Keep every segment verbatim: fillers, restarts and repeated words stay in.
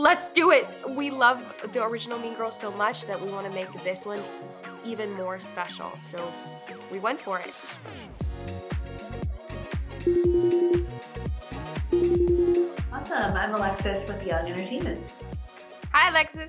let's do it. We love the original Mean Girls so much that we want to make this one even more special. So we went for it. Awesome. I'm Alexis with Young Entertainment. Hi, Alexis.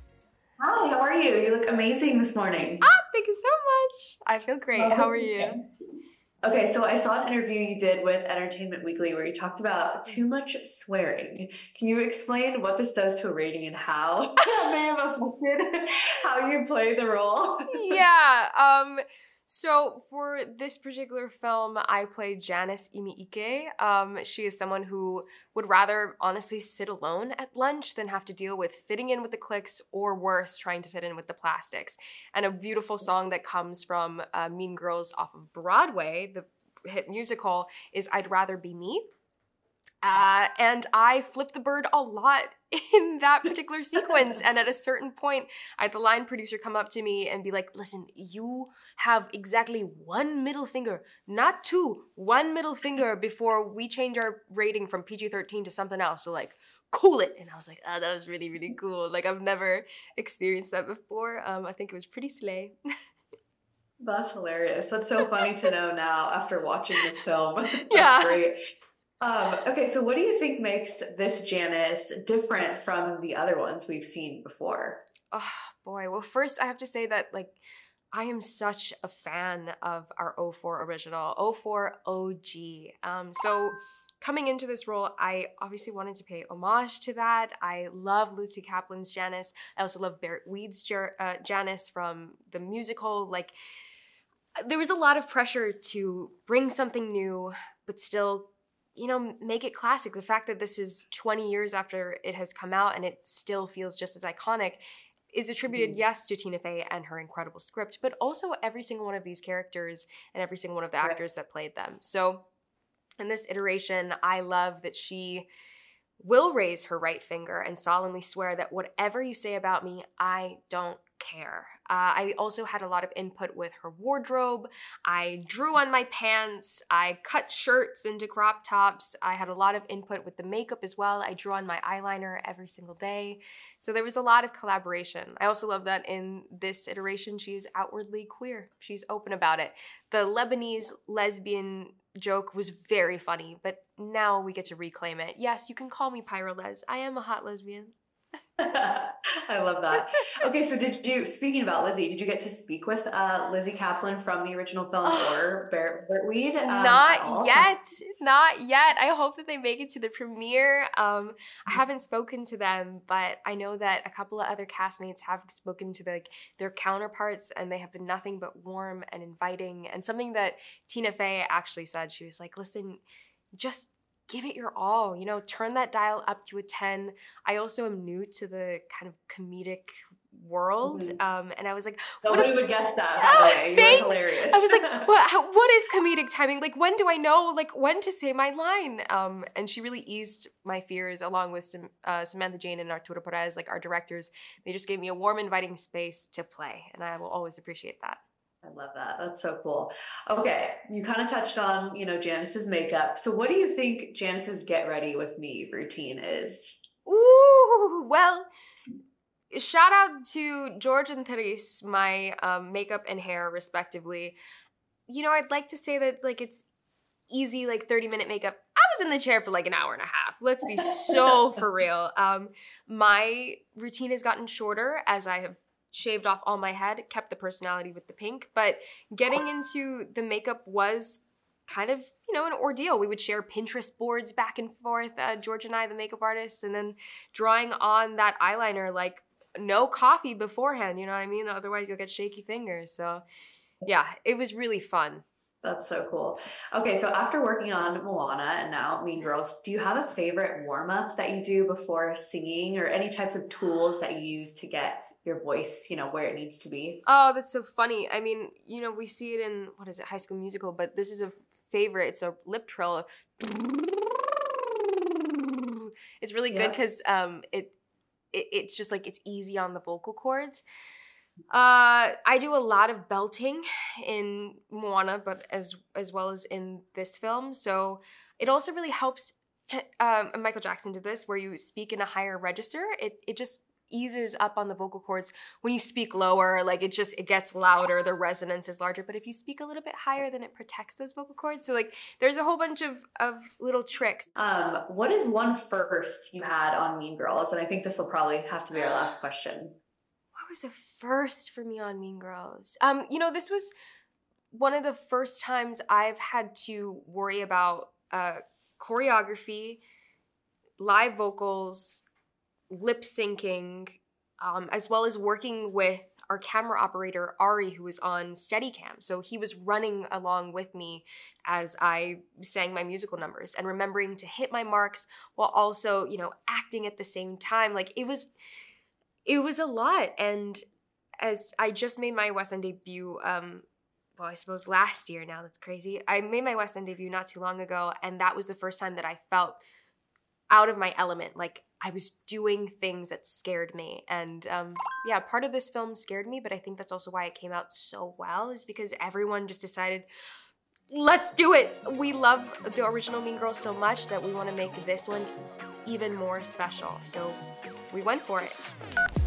Hi, how are you? You look amazing this morning. Ah, thank you so much. I feel great. Well, how are you? Okay, so I saw an interview you did with Entertainment Weekly where you talked about too much swearing. Can you explain what this does to a rating and how that may have affected how you play the role? Yeah. Um. So for this particular film, I played Janice Imiike. Um, she is someone who would rather honestly sit alone at lunch than have to deal with fitting in with the cliques or worse, trying to fit in with the plastics. And a beautiful song that comes from uh, Mean Girls off of Broadway, the hit musical, is I'd Rather Be Me. Uh, and I flipped the bird a lot in that particular sequence. And at a certain point, I had the line producer come up to me and be like, listen, you have exactly one middle finger, not two, one middle finger before we change our rating from P G thirteen to something else. So like, cool it. And I was like, oh, that was really, really cool. Like I've never experienced that before. Um, I think it was pretty slay. That's hilarious. That's so funny to know now after watching the film. That's Yeah. great. Um, okay, so what do you think makes this Janice different from the other ones we've seen before? Oh, boy. Well, first I have to say that, like, I am such a fan of our oh four original, oh four O G. Um, so coming into this role, I obviously wanted to pay homage to that. I love Lucy Kaplan's Janice. I also love Barrett Weed's Jer- uh, Janice from the musical. Like, there was a lot of pressure to bring something new, but still, you know, make it classic. The fact that this is twenty years after it has come out and it still feels just as iconic is attributed, mm-hmm. yes, to Tina Fey and her incredible script, but also every single one of these characters and every single one of the actors right. that played them. So in this iteration, I love that she will raise her right finger and solemnly swear that whatever you say about me, I don't care. Uh, I also had a lot of input with her wardrobe. I drew on my pants. I cut shirts into crop tops. I had a lot of input with the makeup as well. I drew on my eyeliner every single day. So there was a lot of collaboration. I also love that in this iteration, she's outwardly queer. She's open about it. The Lebanese lesbian joke was very funny, but now we get to reclaim it. Yes, you can call me Pyrolez. I am a hot lesbian. I love that. Okay, so did you, speaking about Lizzie, did you get to speak with uh, Lizzie Kaplan from the original film or Barrett, Barrett Weed? Um, not yet. Not yet. I hope that they make it to the premiere. Um, I haven't spoken to them, but I know that a couple of other castmates have spoken to the, like, their counterparts, and they have been nothing but warm and inviting. And something that Tina Fey actually said, she was like, listen, just give it your all, you know, turn that dial up to a ten. I also am new to the kind of comedic world. Mm-hmm. Um, and I was like, nobody if, would guess that, by the way. You thanks. were hilarious. I was like, what, how, what is comedic timing? Like, when do I know, like, when to say my line? Um, and she really eased my fears along with uh, Samantha Jane and Arturo Perez, like our directors. They just gave me a warm, inviting space to play. And I will always appreciate that. I love that. That's so cool. Okay, you kind of touched on, you know, Janice's makeup. So what do you think Janice's Get Ready With Me routine is? Ooh, well, shout out to George and Therese, my um, makeup and hair, respectively. You know, I'd like to say that, like, it's easy, like, thirty-minute makeup. I was in the chair for, like, an hour and a half. Let's be so for real. Um, my routine has gotten shorter as I have shaved off all my head, kept the personality with the pink, but getting into the makeup was kind of, you know, an ordeal. We would share Pinterest boards back and forth, uh, George and I, the makeup artists, and then drawing on that eyeliner, like, no coffee beforehand, you know what I mean? Otherwise you'll get shaky fingers. So yeah, it was really fun. That's so cool. Okay, so after working on Moana and now Mean Girls, do you have a favorite warm-up that you do before singing, or any types of tools that you use to get your voice, you know, where it needs to be? Oh, that's so funny. I mean, you know, we see it in, what is it, High School Musical, but this is a favorite. It's a lip trill. It's really good because um, it, it it's just like, it's easy on the vocal cords. Uh, I do a lot of belting in Moana, but as as well as in this film. So it also really helps um, Michael Jackson did this, where you speak in a higher register. It it just eases up on the vocal cords. When you speak lower, like it just, it gets louder, the resonance is larger. But if you speak a little bit higher, then it protects those vocal cords. So like there's a whole bunch of, of little tricks. Um, what is one first you had on Mean Girls? And I think this will probably have to be our last question. What was the first for me on Mean Girls? Um, you know, this was one of the first times I've had to worry about uh, choreography, live vocals, lip syncing, um, as well as working with our camera operator, Ari, who was on Steadicam. So he was running along with me as I sang my musical numbers and remembering to hit my marks while also, you know, acting at the same time. Like it was, it was a lot. And as I just made my West End debut, um, well, I suppose last year now, that's crazy. I made my West End debut not too long ago, and that was the first time that I felt out of my element. Like I was doing things that scared me. And um, yeah, part of this film scared me, but I think that's also why it came out so well, is because everyone just decided, let's do it. We love the original Mean Girls so much that we want to make this one even more special. So we went for it.